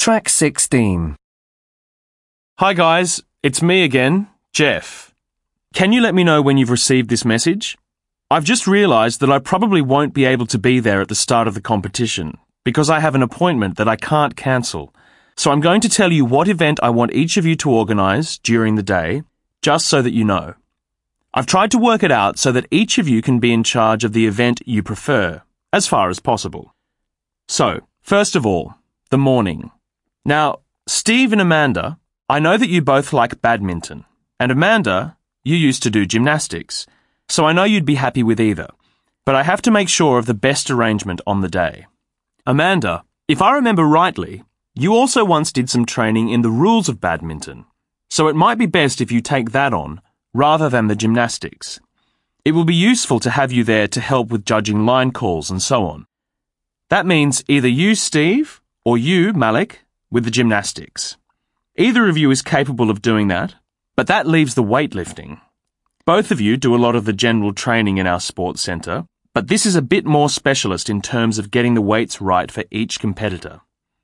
Track 16. Hi guys, it's me again, Jeff. Can you let me know when you've received this message? I've just realised that I probably won't be able to be there at the start of the competition because I have an appointment that I can't cancel. So I'm going to tell you what event I want each of you to organise during the day, just so that you know. I've tried to work it out so that each of you can be in charge of the event you prefer, as far as possible. So, first of all, the morning. Now, Steve and Amanda, I know that you both like badminton, and Amanda, you used to do gymnastics, so I know you'd be happy with either, but I have to make sure of the best arrangement on the day. Amanda, if I remember rightly, you also once did some training in the rules of badminton, so it might be best if you take that on rather than the gymnastics. It will be useful to have you there to help with judging line calls and so on. That means either you, Steve, or you, Malik, with the gymnastics. Either of you is capable of doing that, but that leaves the weightlifting. Both of you do a lot of the general training in our sports centre, but this is a bit more specialist in terms of getting the weights right for each competitor.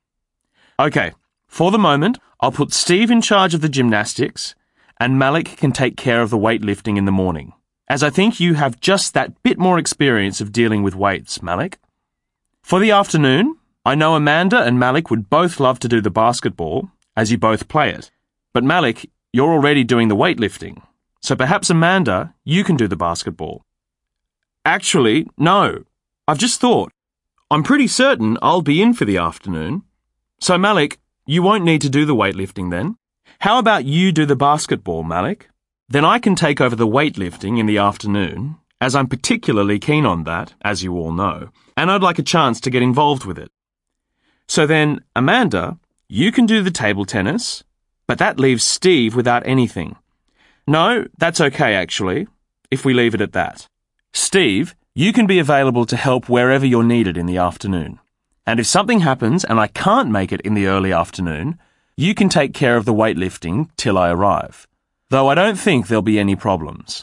Okay, for the moment, I'll put Steve in charge of the gymnastics, and Malik can take care of the weightlifting in the morning, as I think you have just that bit more experience of dealing with weights, Malik. For the afternoon, I know Amanda and Malik would both love to do the basketball, as you both play it. But Malik, you're already doing the weightlifting, so perhaps Amanda, you can do the basketball. Actually, no. I've just thought. I'm pretty certain I'll be in for the afternoon. So Malik, you won't need to do the weightlifting then. How about you do the basketball, Malik? Then I can take over the weightlifting in the afternoon, as I'm particularly keen on that, as you all know, and I'd like a chance to get involved with it. So then, Amanda, you can do the table tennis, but that leaves Steve without anything. No, that's okay actually, if we leave it at that. Steve, you can be available to help wherever you're needed in the afternoon. And if something happens and I can't make it in the early afternoon, you can take care of the weightlifting till I arrive. Though I don't think there'll be any problems.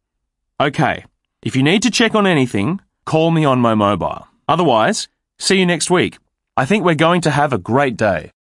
Okay, if you need to check on anything, call me on my mobile. Otherwise, see you next week. I think we're going to have a great day.